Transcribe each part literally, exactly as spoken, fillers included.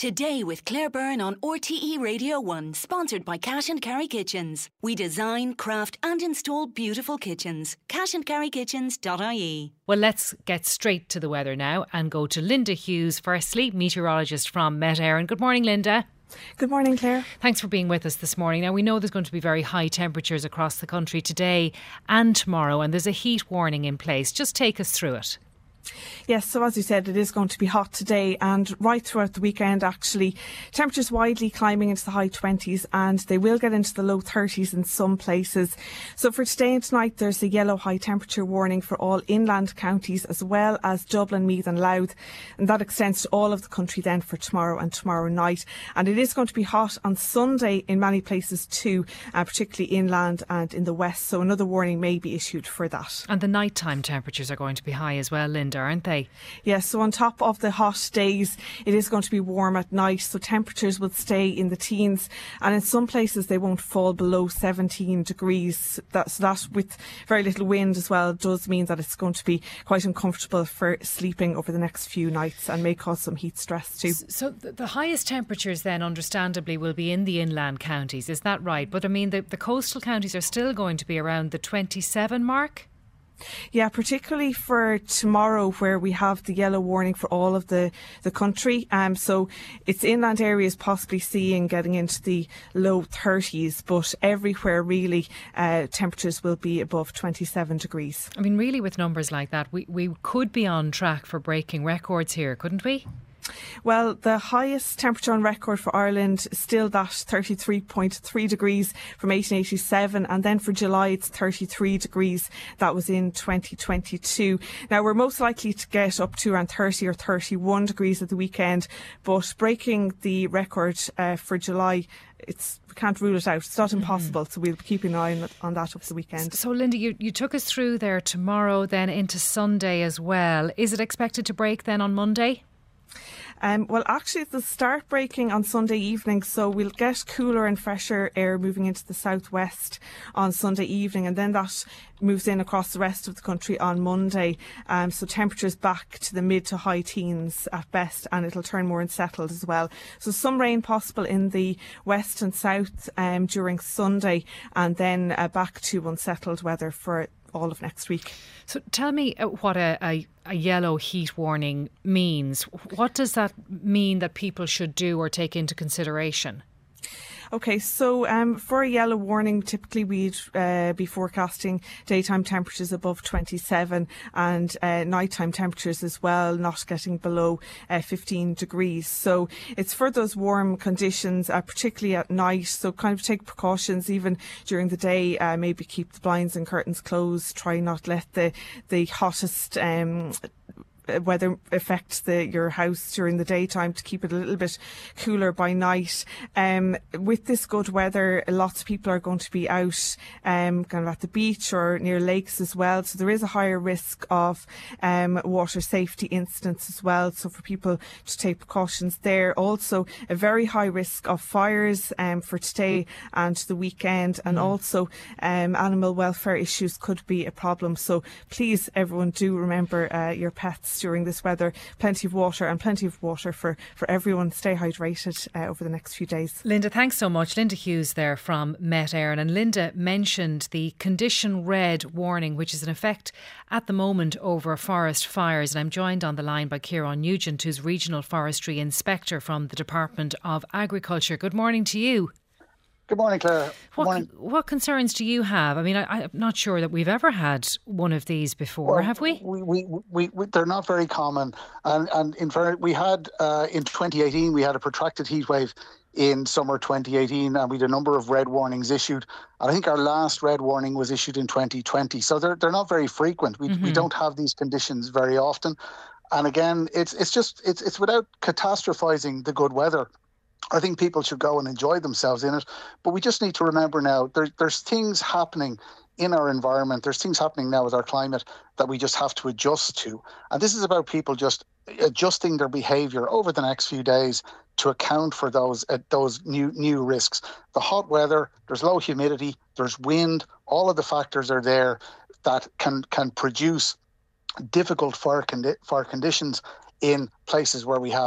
Today with Claire Byrne on R T E Radio one, sponsored by Cash and Carry Kitchens. We design, craft and install beautiful kitchens. cash and carry kitchens dot I E. Well, let's get straight to the weather now and go to Linda Hughes, firstly, meteorologist from Met Éireann. Good morning, Linda. Good morning, Claire. Thanks for being with us this morning. Now, we know there's going to be very high temperatures across the country today and tomorrow, and there's a heat warning in place. Just take us through it. Yes, so as you said, it is going to be hot today and right throughout the weekend, actually. Temperatures widely climbing into the high twenties and they will get into the low thirties in some places. So for today and tonight, there's a yellow high temperature warning for all inland counties as well as Dublin, Meath and Louth. And that extends to all of the country then for tomorrow and tomorrow night. And it is going to be hot on Sunday in many places too, uh, particularly inland and in the west. So another warning may be issued for that. And the nighttime temperatures are going to be high as well, Linda, aren't they? Yes, so on top of the hot days, it is going to be warm at night, so temperatures will stay in the teens, and in some places they won't fall below seventeen degrees. That, so that, with very little wind as well, does mean that it's going to be quite uncomfortable for sleeping over the next few nights and may cause some heat stress too. So the highest temperatures then, understandably, will be in the inland counties, is that right? But I mean, the, the coastal counties are still going to be around the twenty-seven mark? Yeah, particularly for tomorrow, where we have the yellow warning for all of the, the country. Um, so it's inland areas possibly seeing getting into the low thirties, but everywhere really uh, temperatures will be above twenty-seven degrees. I mean, really, with numbers like that, we, we could be on track for breaking records here, couldn't we? Well, the highest temperature on record for Ireland is still that thirty-three point three degrees from eighteen eighty-seven, and then for July it's thirty-three degrees. That was in twenty twenty-two. Now, we're most likely to get up to around thirty or thirty-one degrees at the weekend, but breaking the record uh, for July, it's we can't rule it out. It's not impossible, mm-hmm. So we'll be keeping an eye on, on that over the weekend. So, Linda, you, you took us through there tomorrow, then into Sunday as well. Is it expected to break then on Monday? Um, well, actually, the start breaking on Sunday evening, so we'll get cooler and fresher air moving into the southwest on Sunday evening, and then that moves in across the rest of the country on Monday. Um, so temperatures back to the mid to high teens at best, and it'll turn more unsettled as well. So some rain possible in the west and south um, during Sunday, and then uh, back to unsettled weather for all of next week. So tell me what a, a, a yellow heat warning means. What does that mean that people should do or take into consideration? Okay, so um, for a yellow warning, typically we'd uh, be forecasting daytime temperatures above twenty-seven and uh, nighttime temperatures as well, not getting below uh, fifteen degrees. So it's for those warm conditions, uh, particularly at night. So kind of take precautions even during the day. Uh, maybe keep the blinds and curtains closed. Try not let the the hottest Um, weather affects the, your house during the daytime to keep it a little bit cooler by night. Um, with this good weather, lots of people are going to be out um, kind of at the beach or near lakes as well. So there is a higher risk of um, water safety incidents as well. So for people to take precautions there. Also, a very high risk of fires um, for today and the weekend. And mm. also um, animal welfare issues could be a problem. So please, everyone, do remember uh, your pets during this weather. Plenty of water and plenty of water for, for everyone. Stay hydrated uh, over the next few days. Linda, thanks so much. Linda Hughes there from Met Éireann. And Linda mentioned the condition red warning, which is in effect at the moment over forest fires. And I'm joined on the line by Ciarán Nugent, who's Regional Forestry Inspector from the Department of Agriculture. Good morning to you. Good morning, Claire. Good what, morning. What concerns do you have? I mean, I, I'm not sure that we've ever had one of these before, well, have we? We, we, we, we? They're not very common. And, and in fact, we had, uh, in twenty eighteen, we had a protracted heat wave in summer twenty eighteen, and we had a number of red warnings issued. And I think our last red warning was issued in twenty twenty. So they're, they're not very frequent. We, mm-hmm. we don't have these conditions very often. And again, it's it's just, it's it's without catastrophizing the good weather. I think people should go and enjoy themselves in it. But we just need to remember now, there, there's things happening in our environment. There's things happening now with our climate that we just have to adjust to. And this is about people just adjusting their behaviour over the next few days to account for those uh, those new new risks. The hot weather, there's low humidity, there's wind, all of the factors are there that can can produce difficult fire, condi- fire conditions in places where we have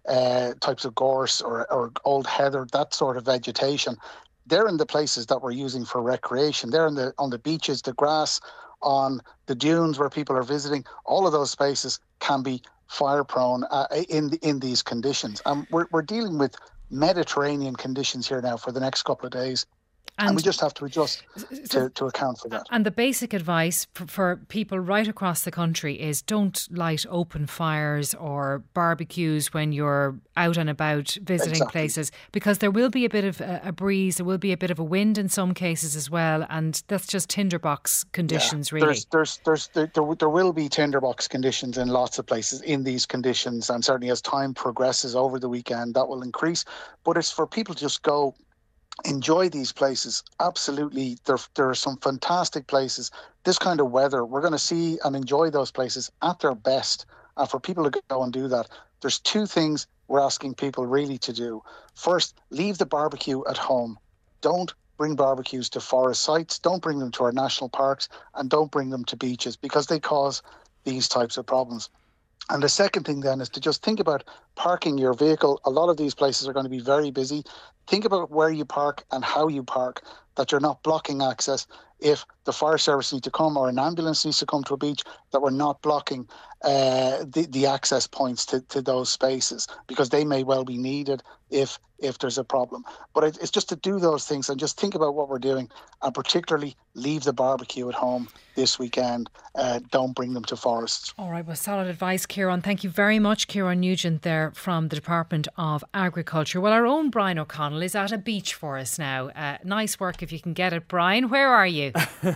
uh, types of gorse or, or old heather, that sort of vegetation. They're in the places that we're using for recreation. They're in the on the beaches, the grass, on the dunes where people are visiting. All of those spaces can be fire prone uh, in in these conditions. And we're we're dealing with Mediterranean conditions here now for the next couple of days. And, and we just have to adjust to, to account for that. And the basic advice for, for people right across the country is don't light open fires or barbecues when you're out and about visiting exactly. places, because there will be a bit of a, a breeze, there will be a bit of a wind in some cases as well, and that's just tinderbox conditions, yeah, really. There's, there's, there's, there, there, there will be tinderbox conditions in lots of places in these conditions, and certainly as time progresses over the weekend, that will increase. But it's for people to just go, enjoy these places. Absolutely. There, there are some fantastic places. This kind of weather, we're going to see and enjoy those places at their best. And for people to go and do that, there's two things we're asking people really to do. First, leave the barbecue at home. Don't bring barbecues to forest sites. Don't bring them to our national parks, and don't bring them to beaches, because they cause these types of problems. And the second thing then is to just think about parking your vehicle. A lot of these places are going to be very busy. Think about where you park and how you park, that you're not blocking access. If the fire service needs to come or an ambulance needs to come to a beach, that we're not blocking uh, the, the access points to, to those spaces, because they may well be needed if if there's a problem. But it, it's just to do those things and just think about what we're doing, and particularly leave the barbecue at home this weekend. Uh, don't bring them to forests. All right, well, solid advice, Ciarán. Thank you very much, Ciarán Nugent there from the Department of Agriculture. Well, our own Brian O'Connell is at a beach for us now. Uh, nice work if you can get it, Brian. Where are you?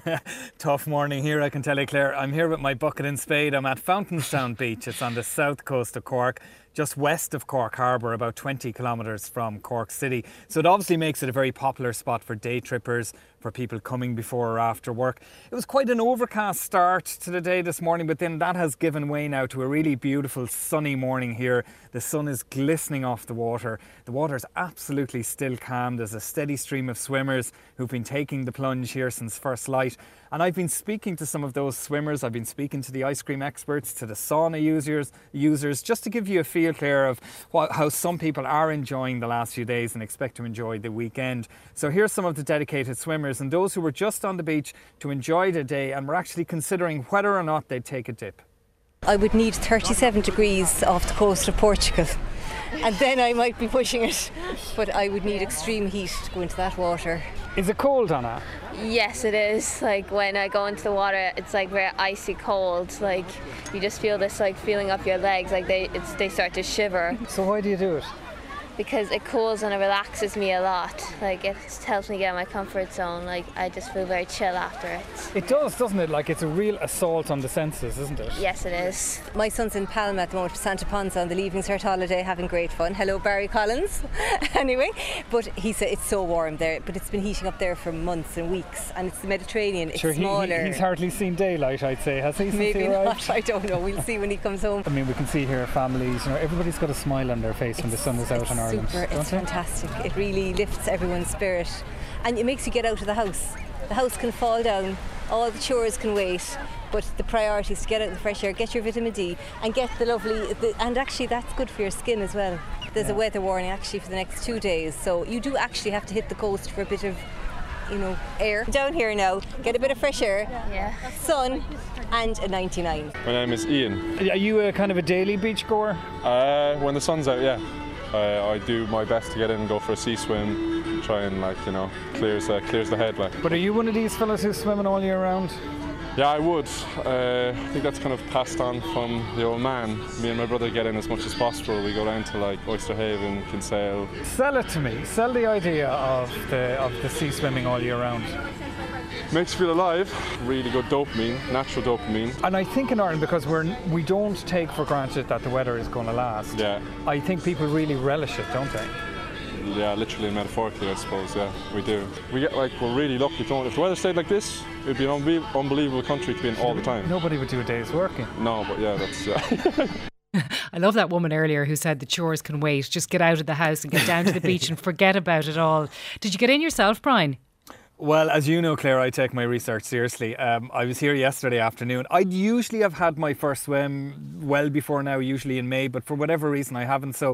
Tough morning here, I can tell you, Claire. I'm here with my bucket and spade. I'm at Fountainstown Beach. It's on the south coast of Cork, just west of Cork Harbour, about twenty kilometres from Cork City. So it obviously makes it a very popular spot for day trippers, for people coming before or after work. It was quite an overcast start to the day this morning, but then that has given way now to a really beautiful sunny morning here. The sun is glistening off the water. The water is absolutely still calm. There's a steady stream of swimmers who've been taking the plunge here since first light. And I've been speaking to some of those swimmers. I've been speaking to the ice cream experts, to the sauna users, users just to give you a feel, Claire, of what, how some people are enjoying the last few days and expect to enjoy the weekend. So here's some of the dedicated swimmers and those who were just on the beach to enjoy the day and were actually considering whether or not they'd take a dip. I would need thirty-seven degrees off the coast of Portugal, and then I might be pushing it, but I would need extreme heat to go into that water. Is it cold, Anna? Yes, it is. Like when I go into the water, it's like very icy cold. Like you just feel this like feeling up your legs, like they it's, they start to shiver. So why do you do it? Because it cools and it relaxes me a lot. Like it helps me get out of my comfort zone. Like I just feel very chill after it. It does, doesn't it? Like it's a real assault on the senses, isn't it? Yes, it is. My son's in Palma at the moment, Santa Ponsa on the Leaving Cert holiday, having great fun. Hello, Barry Collins. Anyway, but he said it's so warm there, but it's been heating up there for months and weeks, and it's the Mediterranean. It's sure, smaller. He, he's hardly seen daylight, I'd say. Has he? Since Maybe he not. I don't know. We'll see when he comes home. I mean, we can see here families. You know, everybody's got a smile on their face it's, when the sun is out in Ireland. Super, it's they? fantastic. It really lifts everyone's spirit, and it makes you get out of the house. The house can fall down, all the chores can wait, but the priority is to get out in the fresh air, get your vitamin D, and get the lovely. The, and actually, that's good for your skin as well. There's yeah. a weather warning actually for the next two days, so you do actually have to hit the coast for a bit of, you know, air. Down here now, get a bit of fresh air, yeah. sun, and a ninety-nine. My name is Ian. Are you a kind of a daily beach goer? Uh, when the sun's out, yeah. Uh, I do my best to get in and go for a sea swim, try and like, you know, clears uh, clears the head. Like. But are you one of these fellas who's swimming all year round? Yeah, I would. Uh, I think that's kind of passed on from the old man. Me and my brother get in as much as possible. We go down to like Oyster Haven, Kinsale. Sell it to me. Sell the idea of the of the sea swimming all year round. Makes you feel alive. Really good dopamine, natural dopamine. And I think in Ireland, because we're we don't take for granted that the weather is going to last. Yeah. I think people really relish it, don't they? Yeah, literally and metaphorically, I suppose. Yeah, we do. We get like we're really lucky. Don't if the weather stayed like this, it'd be an unbe- unbelievable country to be in all the time. Nobody would do a day's working. No, but yeah, that's yeah. I love that woman earlier who said the chores can wait. Just get out of the house and get down to the beach and forget about it all. Did you get in yourself, Brian? Well, as you know, Claire, I take my research seriously. Um, I was here yesterday afternoon. I'd usually have had my first swim well before now, usually in May, but for whatever reason I haven't. So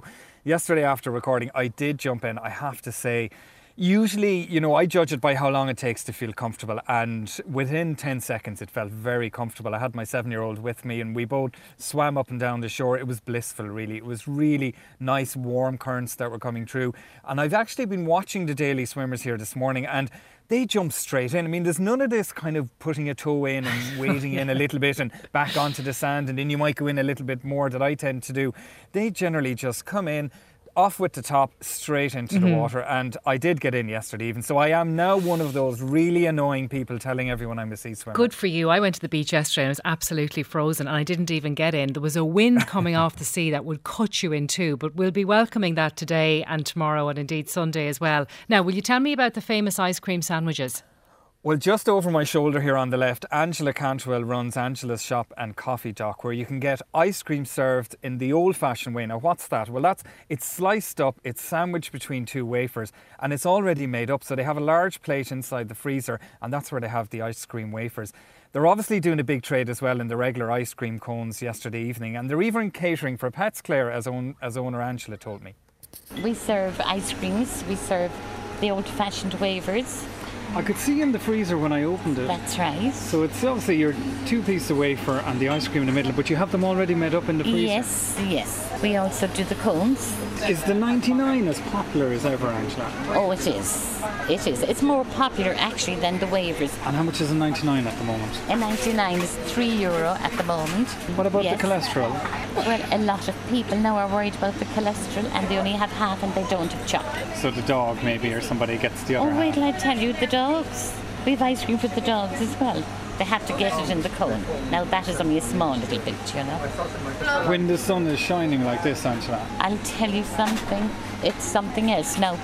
yesterday after recording, I did jump in. I have to say, usually, you know, I judge it by how long it takes to feel comfortable, and within ten seconds it felt very comfortable. I had my seven-year-old with me and we both swam up and down the shore. It was blissful, really. It was really nice, warm currents that were coming through. And I've actually been watching the daily swimmers here this morning, and they jump straight in. I mean, there's none of this kind of putting a toe in and wading yeah. in a little bit and back onto the sand, and then you might go in a little bit more that I tend to do. They generally just come in, off with the top, straight into mm-hmm. the water. And I did get in yesterday even, so I am now one of those really annoying people telling everyone I'm a sea swimmer. Good for you. I went to the beach yesterday and it was absolutely frozen and I didn't even get in. There was a wind coming off the sea that would cut you in two, but we'll be welcoming that today and tomorrow and indeed Sunday as well. Now, will you tell me about the famous ice cream sandwiches? Well, just over my shoulder here on the left, Angela Cantwell runs Angela's Shop and Coffee Dock, where you can get ice cream served in the old-fashioned way. Now, what's that? Well, that's it's sliced up, it's sandwiched between two wafers, and it's already made up. So they have a large plate inside the freezer, and that's where they have the ice cream wafers. They're obviously doing a big trade as well in the regular ice cream cones yesterday evening, and they're even catering for pets, Claire, as, own, as owner Angela told me. We serve ice creams, we serve the old-fashioned wafers. I could see in the freezer when I opened it. That's right. So it's obviously your two-piece wafer and the ice cream in the middle, but you have them already made up in the freezer? Yes, yes. We also do the cones. Is the ninety-nine as popular as ever, Angela? Oh, it is. It is. It's more popular actually than the wafers. And how much is a ninety-nine at the moment? A ninety-nine is three euro at the moment. What about yes. the cholesterol? Well, a lot of people now are worried about the cholesterol and they only have half and they don't have chocolate. So the dog maybe or somebody gets the other Oh, wait half. till I tell you, the dogs. We have ice cream for the dogs as well. They have to get it in the cone. Now that is only a small little bit, you know. When the sun is shining like this, Angela? I'll tell you something. It's something else. Now,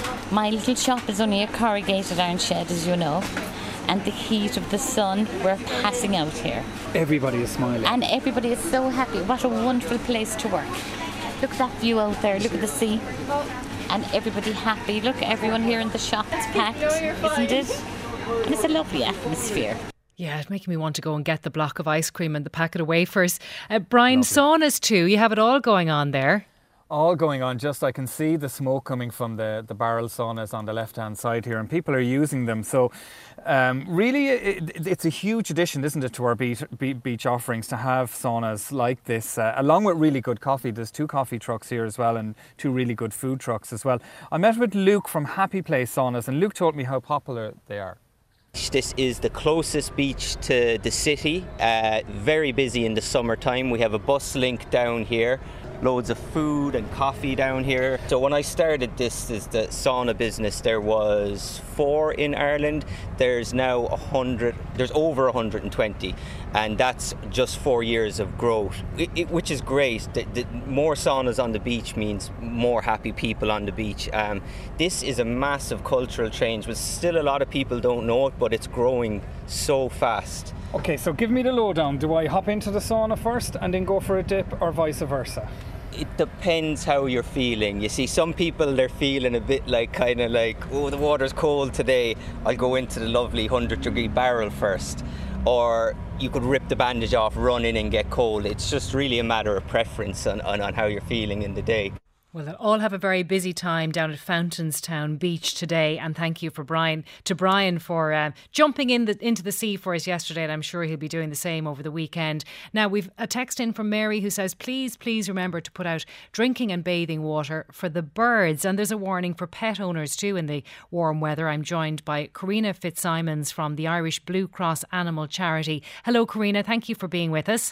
my little shop is only a corrugated iron shed, as you know. And the heat of the sun, we're passing out here. Everybody is smiling. And everybody is so happy. What a wonderful place to work. Look at that view out there. Look at the sea. And everybody happy. Look, everyone here in the shop is packed, isn't it? And it's a lovely atmosphere. Yeah, it's making me want to go and get the block of ice cream and the packet of wafers. Uh, Brian, Lovely. saunas too. You have it all going on there. All going on. Just I can see the smoke coming from the, the barrel saunas on the left-hand side here, and people are using them. So um, really, it, it's a huge addition, isn't it, to our beach, beach offerings to have saunas like this, uh, along with really good coffee. There's two coffee trucks here as well and two really good food trucks as well. I met with Luke from Happy Place Saunas, and Luke told me how popular they are. This is the closest beach to the city, uh, very busy in the summertime. We have a bus link down here, loads of food and coffee down here. So when I started this, is the sauna business, there was four in Ireland. There's now a hundred, there's over one hundred twenty, and that's just four years of growth, it, it, which is great. The, the more saunas on the beach means more happy people on the beach. Um, this is a massive cultural change, but still a lot of people don't know it, but it's growing so fast. Okay, so give me the lowdown. Do I hop into the sauna first and then go for a dip, or vice versa? It depends how you're feeling. You see, some people, they're feeling a bit like, kind of like, oh, the water's cold today, I'll go into the lovely one hundred degree barrel first. Or you could rip the bandage off, run in and get cold. It's just really a matter of preference on, on, on how you're feeling in the day. Well, they'll all have a very busy time down at Fountainstown Beach today, and thank you for Brian to Brian for uh, jumping in the, into the sea for us yesterday, and I'm sure he'll be doing the same over the weekend. Now, we've a text in from Mary who says, please, please remember to put out drinking and bathing water for the birds, and there's a warning for pet owners too in the warm weather. I'm joined by Karina Fitzsimons from the Irish Blue Cross Animal Charity. Hello, Karina, thank you for being with us.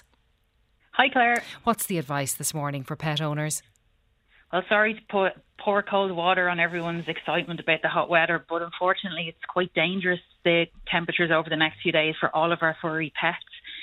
Hi, Claire. What's the advice this morning for pet owners? Well, sorry to put pour cold water on everyone's excitement about the hot weather, but unfortunately it's quite dangerous, the temperatures over the next few days, for all of our furry pets.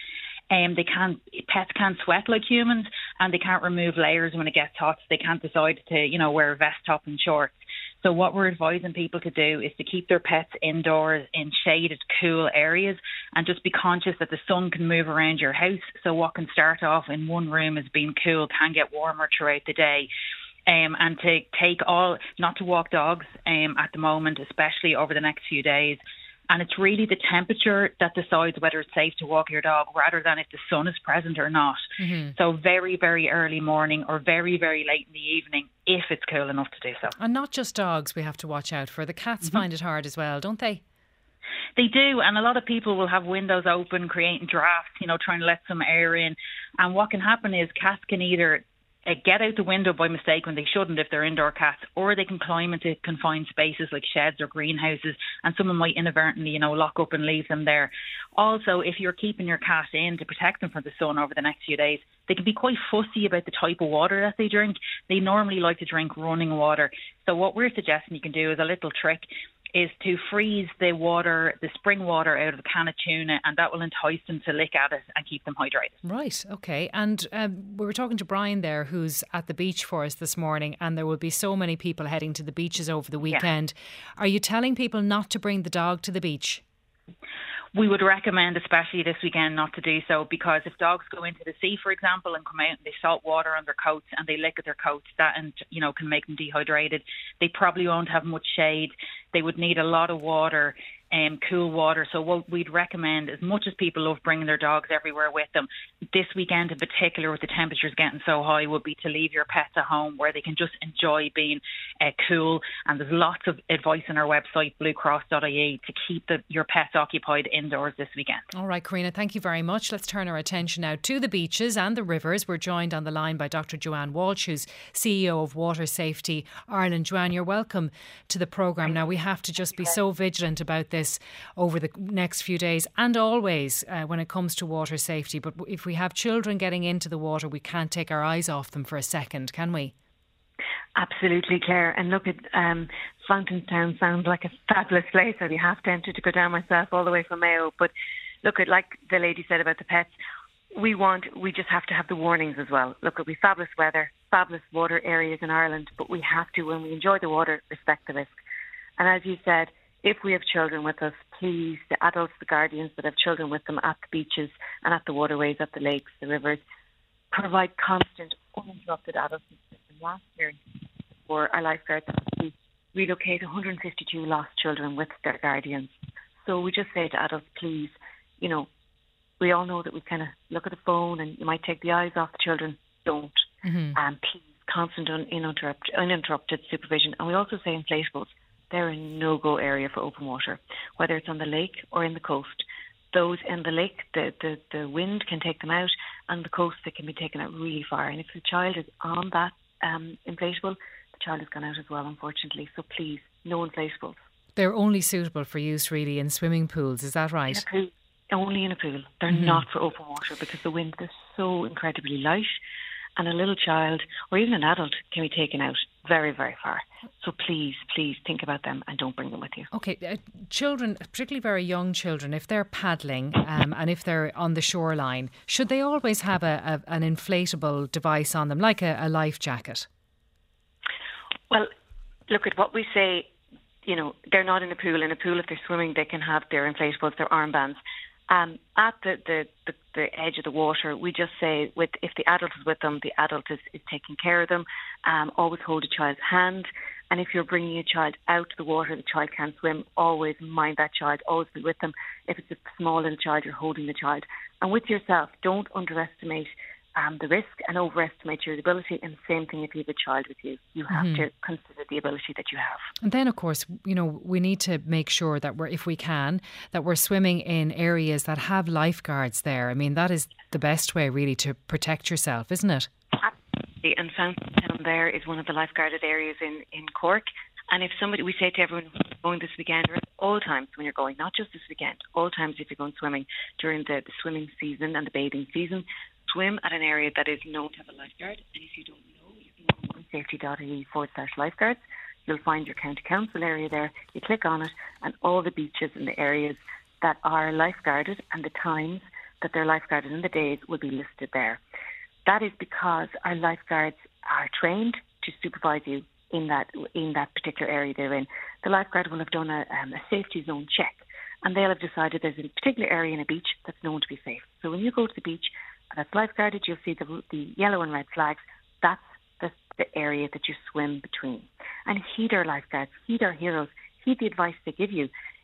Um, they can't, pets can't sweat like humans, and they can't remove layers when it gets hot. So they can't decide to, you know, wear a vest top and shorts. So what we're advising people to do is to keep their pets indoors in shaded, cool areas, and just be conscious that the sun can move around your house. So what can start off in one room as being cool can get warmer throughout the day. Um, and to take all, not to walk dogs um, at the moment, especially over the next few days, And it's really the temperature that decides whether it's safe to walk your dog rather than if the sun is present or not. Mm-hmm. So very, very early morning or very, very late in the evening if it's cool enough to do so. And not just dogs we have to watch out for. The cats mm-hmm. find it hard as well, don't they? They do, and a lot of people will have windows open, creating drafts, you know, trying to let some air in. And what can happen is cats can either uh, get out the window by mistake when they shouldn't if they're indoor cats, or they can climb into confined spaces like sheds or greenhouses, and someone might inadvertently, you know, lock up and leave them there. Also, if you're keeping your cat in to protect them from the sun over the next few days, they can be quite fussy about the type of water that they drink. They normally like to drink running water. So what we're suggesting you can do is a little trick is to freeze the water, the spring water out of a can of tuna, and that will entice them to lick at it and keep them hydrated. Right, okay. And um, we were talking to Brian there, who's at the beach for us this morning, and there will be so many people heading to the beaches over the weekend. Yeah. Are you telling people not to bring the dog to the beach? We would recommend, especially this weekend, not to do so, because if dogs go into the sea, for example, and come out and they salt water on their coats and they lick at their coats, that and you know can make them dehydrated. They probably won't have much shade. They would need a lot of water, um, cool water. So what we'd recommend, as much as people love bringing their dogs everywhere with them, this weekend in particular, with the temperatures getting so high, would be to leave your pets at home where they can just enjoy being uh, cool. And there's lots of advice on our website, blue cross dot I E, to keep the, your pets occupied indoors this weekend. All right, Karina, thank you very much. Let's turn our attention now to the beaches and the rivers. We're joined on the line by Doctor Joanne Walsh, who's C E O of Water Safety Ireland. Joanne, you're welcome to the programme. Now, we have to just be so vigilant about this over the next few days and always uh, when it comes to water safety. But if we have children getting into the water, we can't take our eyes off them for a second, can we? Absolutely, Claire. And look, at um, Fountainstown sounds like a fabulous place. I'd be half tempted to go down myself all the way from Mayo. But look, at like the lady said about the pets, we want, we just have to have the warnings as well. Look, it'll be fabulous weather, fabulous water areas in Ireland, but we have to, when we enjoy the water, respect the risk. And as you said, if we have children with us, please, the adults, the guardians that have children with them at the beaches and at the waterways, at the lakes, the rivers, provide constant, uninterrupted adult assistance. Last year, for our lifeguards, we relocate one hundred fifty-two lost children with their guardians. So we just say to adults, please, you know, we all know that we kind of look at the phone and you might take the eyes off the children. Don't. Mm-hmm. And please, constant, uninterrupted, uninterrupted supervision. And we also say inflatables. They're a no-go area for open water, whether it's on the lake or in the coast. Those in the lake, the, the, the wind can take them out, and the coast, they can be taken out really far. And if the child is on that um, inflatable, the child has gone out as well, unfortunately. So please, no inflatables. They're only suitable for use really in swimming pools, is that right? In a pool, only in a pool. They're mm-hmm. not for open water because the wind is so incredibly light, and a little child or even an adult can be taken out very, very far. So please, please think about them and don't bring them with you. Okay, uh, children, particularly very young children, if they're paddling um, and if they're on the shoreline, should they always have a, a an inflatable device on them, like a, a life jacket? Well, look at what we say, you know, they're not in a pool. In a pool, if they're swimming, they can have their inflatables, their armbands. Um, at the, the, the, the edge of the water, we just say, with if the adult is with them, the adult is, is taking care of them. Um, always hold a child's hand. And if you're bringing a child out to the water, the child can't swim, always mind that child, always be with them. If it's a small little child, you're holding the child. And with yourself, don't underestimate um, the risk and overestimate your ability. And the same thing if you have a child with you. You have mm-hmm. to consider the ability that you have. And then, of course, you know, we need to make sure that we're, if we can, that we're swimming in areas that have lifeguards there. I mean, that is the best way really to protect yourself, isn't it? Absolutely. And Fountainstown there is one of the lifeguarded areas in, in Cork. And if somebody, we say to everyone who's going this weekend, or at all times when you're going, not just this weekend, all times if you're going swimming during the, the swimming season and the bathing season, swim at an area that is known to have a lifeguard. And if you don't know, you can go on safety dot I E forward slash lifeguards. You'll find your county council area there. You click on it, and all the beaches and the areas that are lifeguarded and the times that they're lifeguarded and the days will be listed there. That is because our lifeguards are trained to supervise you in that in that particular area they're in. The lifeguard will have done a, um, a safety zone check, and they'll have decided there's a particular area in a beach that's known to be safe. So when you go to the beach that's lifeguarded, you'll see the, the yellow and red flags. That's the, the area that you swim between. And heed our lifeguards, heed our heroes, heed the advice they give you.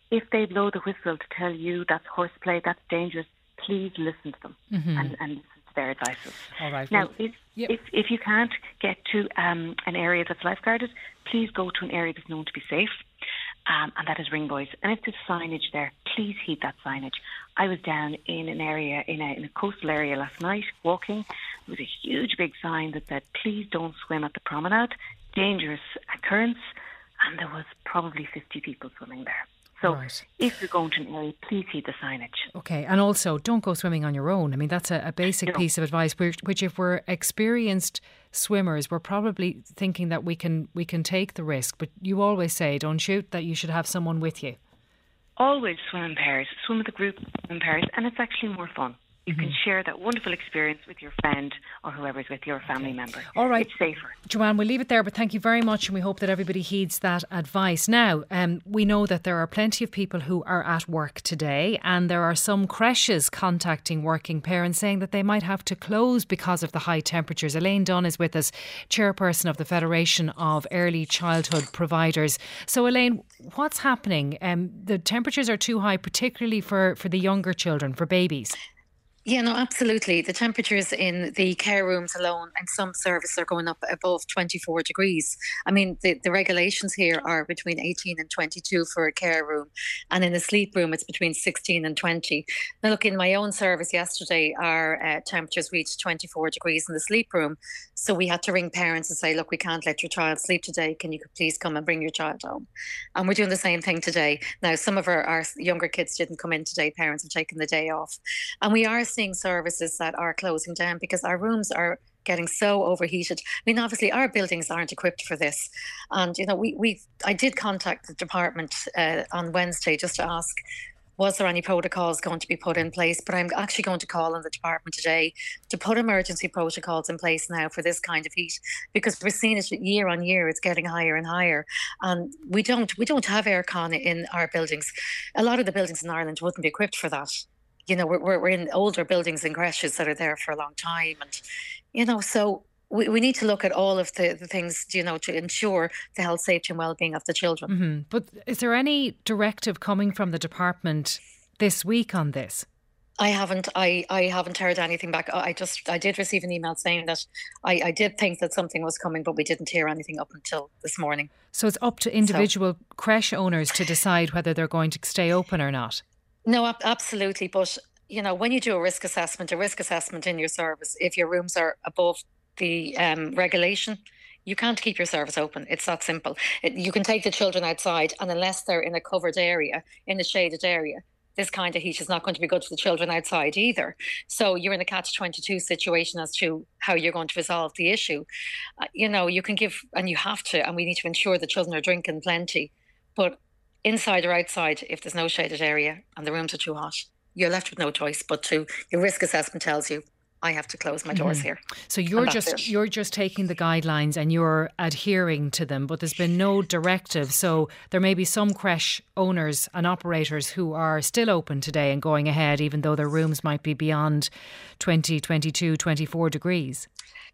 if they blow the whistle to tell you that's horseplay, that's dangerous, please listen to them mm-hmm. and, and listen to their advices. All right. Now, well, if, yep. if if you can't get to um, an area that's lifeguarded, please go to an area that's known to be safe, um, and that is Ringboys. And if there's signage there, please heed that signage. I was down in an area, in a, in a coastal area last night, walking. There was a huge big sign that said, please don't swim at the promenade, dangerous currents, and there was probably fifty people swimming there. So right. if you're going to an area, please heed the signage. Okay, and also don't go swimming on your own. I mean, that's a, a basic no. piece of advice, which, which if we're experienced swimmers, we're probably thinking that we can we can take the risk. But you always say, don't you, that you should have someone with you. Always swim in pairs. Swim with a group in pairs, and it's actually more fun. You can share that wonderful experience with your friend or whoever's with your family member. All right. It's safer. Joanne, we'll leave it there, but thank you very much, and we hope that everybody heeds that advice. Now, um, we know that there are plenty of people who are at work today, and there are some creches contacting working parents saying that they might have to close because of the high temperatures. Elaine Dunn is with us, chairperson of the Federation of Early Childhood Providers. So, Elaine, what's happening? Um, the temperatures are too high, particularly for, for the younger children, for babies. Yeah, no, absolutely. The temperatures in the care rooms alone and some services are going up above twenty-four degrees. I mean, the, the regulations here are between eighteen and twenty-two for a care room. And in a sleep room, it's between sixteen and twenty. Now, look, in my own service yesterday, our uh, temperatures reached twenty-four degrees in the sleep room. So we had to ring parents and say, look, we can't let your child sleep today. Can you please come and bring your child home? And we're doing the same thing today. Now, some of our, our younger kids didn't come in today. Parents have taken the day off. And we are seeing services that are closing down because our rooms are getting so overheated. I mean, obviously our buildings aren't equipped for this. And, you know, we we I did contact the department uh, on Wednesday just to ask, was there any protocols going to be put in place? But I'm actually going to call on the department today to put emergency protocols in place now for this kind of heat, because we're seeing it year on year. It's getting higher and higher. And we don't we don't have aircon in our buildings. A lot of the buildings in Ireland wouldn't be equipped for that. You know, we're, we're in older buildings and creches that are there for a long time. And, you know, so we, we need to look at all of the, the things, you know, to ensure the health, safety and well-being of the children. Mm-hmm. But is there any directive coming from the department this week on this? I haven't. I, I haven't heard anything back. I just I did receive an email saying that I, I did think that something was coming, but we didn't hear anything up until this morning. So it's up to individual so. creche owners to decide whether they're going to stay open or not? No, absolutely. But, you know, when you do a risk assessment, a risk assessment in your service, if your rooms are above the um, regulation, you can't keep your service open. It's that simple. It, you can take the children outside, and unless they're in a covered area, in a shaded area, this kind of heat is not going to be good for the children outside either. So you're in a catch twenty-two situation as to how you're going to resolve the issue. Uh, you know, you can give, and you have to, and we need to ensure the children are drinking plenty. But inside or outside, if there's no shaded area and the rooms are too hot, you're left with no choice but to, your risk assessment tells you, I have to close my doors mm-hmm. here. So you're just it. you're just taking the guidelines and you're adhering to them, but there's been no directive. So there may be some creche owners and operators who are still open today and going ahead, even though their rooms might be beyond twenty, twenty-two, twenty-four degrees.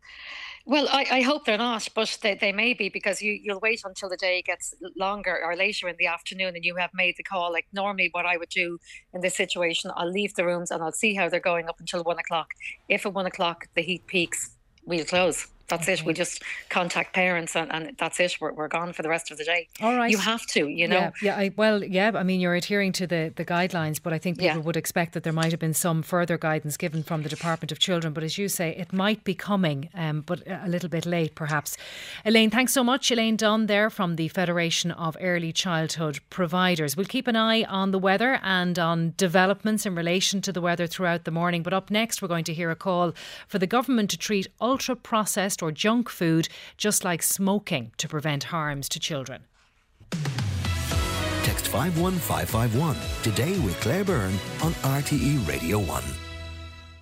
Well, I, I hope they're not, but they, they may be, because you, you'll wait until the day gets longer or later in the afternoon and you have made the call. Like normally what I would do in this situation, I'll leave the rooms and I'll see how they're going up until one o'clock. If at one o'clock the heat peaks, we'll close. That's okay. it. We'll just contact parents and, and that's it. We're, we're gone for the rest of the day. All right. You have to, you know. Yeah, yeah I, well, yeah, I mean, you're adhering to the, the guidelines, but I think people yeah. would expect that there might have been some further guidance given from the Department of Children. But as you say, it might be coming, um, but a little bit late perhaps. Elaine, thanks so much. Elaine Dunn there from the Federation of Early Childhood Providers. We'll keep an eye on the weather and on developments in relation to the weather throughout the morning. But up next, we're going to hear a call for the government to treat ultra-processed or junk food just like smoking to prevent harms to children. Text five one five five one today with Claire Byrne on R T E Radio one.